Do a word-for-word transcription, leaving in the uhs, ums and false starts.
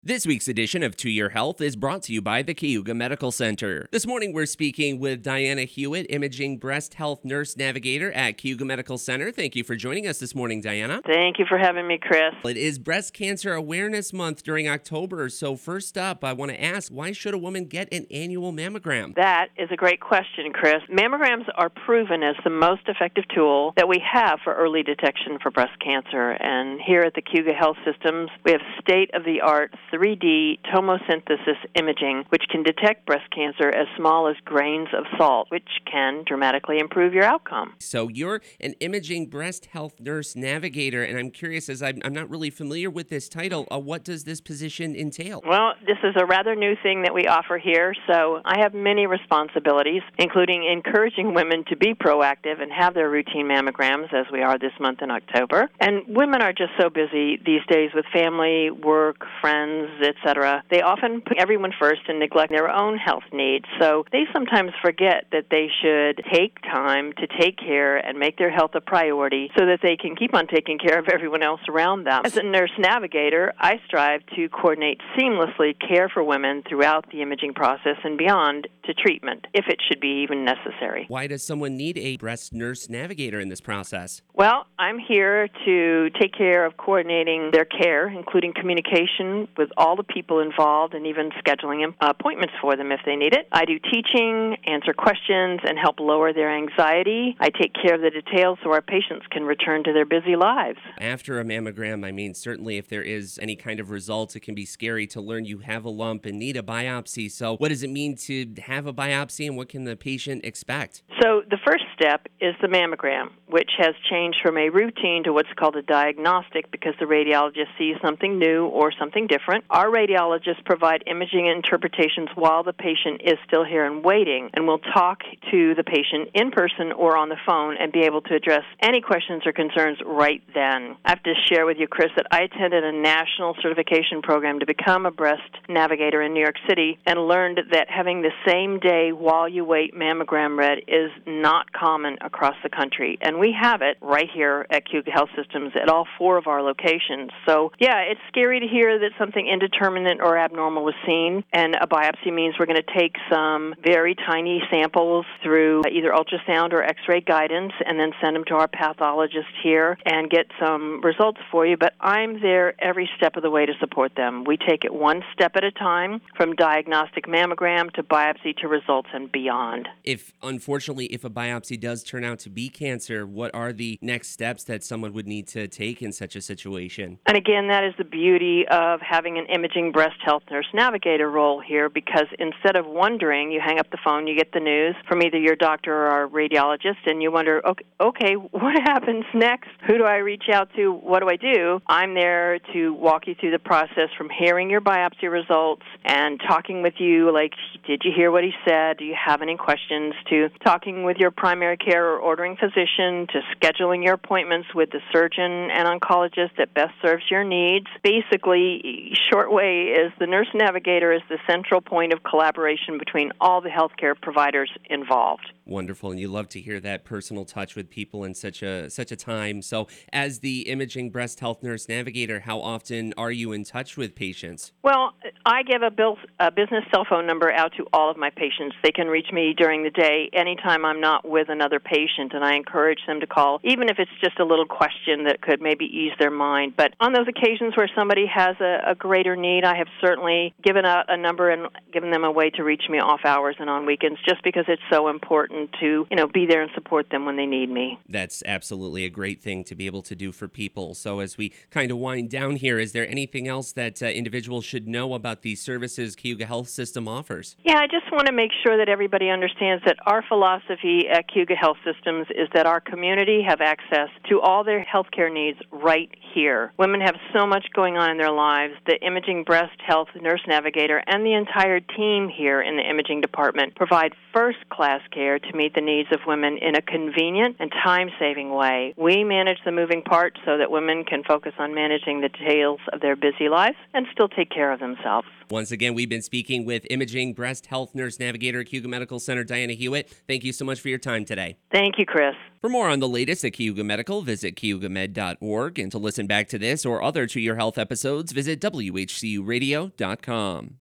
This week's edition of To Your Health is brought to you by the Cayuga Medical Center. This morning, we're speaking with Diana Hewitt, Imaging Breast Health Nurse Navigator at Cayuga Medical Center. Thank you for joining us this morning, Diana. Thank you for having me, Chris. It is Breast Cancer Awareness Month during October, so first up, I want to ask, why should a woman get an annual mammogram? That is a great question, Chris. Mammograms are proven as the most effective tool that we have for early detection for breast cancer, and here at the Cayuga Health Systems, we have state-of-the-art three D tomosynthesis imaging, which can detect breast cancer as small as grains of salt, which can dramatically improve your outcome. So you're an Imaging Breast Health Nurse Navigator, and I'm curious, as I'm, I'm not really familiar with this title, uh, what does this position entail? Well, this is a rather new thing that we offer here, so I have many responsibilities, including encouraging women to be proactive and have their routine mammograms, as we are this month in October. And women are just so busy these days with family, work, friends, et cetera. They often put everyone first and neglect their own health needs. So they sometimes forget that they should take time to take care and make their health a priority so that they can keep on taking care of everyone else around them. As a nurse navigator, I strive to coordinate seamlessly care for women throughout the imaging process and beyond to treatment, if it should be even necessary. Why does someone need a breast nurse navigator in this process? Well, I'm here to take care of coordinating their care, including communication with all the people involved and even scheduling appointments for them if they need it. I do teaching, answer questions, and help lower their anxiety. I take care of the details so our patients can return to their busy lives. After a mammogram, I mean, certainly if there is any kind of results, it can be scary to learn you have a lump and need a biopsy. So what does it mean to have a biopsy, and what can the patient expect? So the first step is the mammogram, which has changed from a routine to what's called a diagnostic because the radiologist sees something new or something different. Our radiologists provide imaging interpretations while the patient is still here and waiting, and we'll talk to the patient in person or on the phone and be able to address any questions or concerns right then. I have to share with you, Chris, that I attended a national certification program to become a breast navigator in New York City and learned that having the same day while you wait mammogram read is not common across the country, and we have it right here at Cayuga Health Systems at all four of our locations. So, yeah, it's scary to hear that something indeterminate or abnormal was seen, and a biopsy means we're going to take some very tiny samples through either ultrasound or x-ray guidance and then send them to our pathologist here and get some results for you, but I'm there every step of the way to support them. We take it one step at a time, from diagnostic mammogram to biopsy to results and beyond. If, unfortunately, if a biopsy does turn out to be cancer, what are the next steps that someone would need to take in such a situation? And again, that is the beauty of having an imaging breast health nurse navigator role here, because instead of wondering, you hang up the phone, you get the news from either your doctor or our radiologist, and you wonder, okay, okay, what happens next? Who do I reach out to? What do I do? I'm there to walk you through the process from hearing your biopsy results and talking with you, like, did you hear what he said? Do you have any questions? To talking with your primary care or ordering physician, to scheduling your appointments with the surgeon and oncologist that best serves your needs. Basically, short way is the nurse navigator is the central point of collaboration between all the healthcare providers involved. Wonderful, and you love to hear that personal touch with people in such a such a time. So as the Imaging Breast Health Nurse Navigator, how often are you in touch with patients? Well, I give a, bill, a business cell phone number out to all of my patients. They can reach me during the day anytime I'm not with another patient, and I encourage them to call, even if it's just a little question that could maybe ease their mind. But on those occasions where somebody has a, a greater need, I have certainly given out a number and given them a way to reach me off hours and on weekends, just because it's so important to, you know, be there and support them when they need me. That's absolutely a great thing to be able to do for people. So as we kind of wind down here, is there anything else that uh, individuals should know about the services Cayuga Health System offers? Yeah, I just want to make sure that everybody understands that our philosophy at Cayuga Health Systems is that our community have access to all their healthcare needs right here. Women have so much going on in their lives. The Imaging Breast Health Nurse Navigator and the entire team here in the imaging department provide first-class care to meet the needs of women in a convenient and time-saving way. We manage the moving parts so that women can focus on managing the details of their busy lives and still take care of themselves. Once again, we've been speaking with Imaging Breast Health Nurse Navigator at Cayuga Medical Center, Diana Hewitt. Thank you so much for your time today. Thank you, Chris. For more on the latest at Cayuga Medical, visit cayuga med dot org. And to listen back to this or other To Your Health episodes, visit w h c u radio dot com.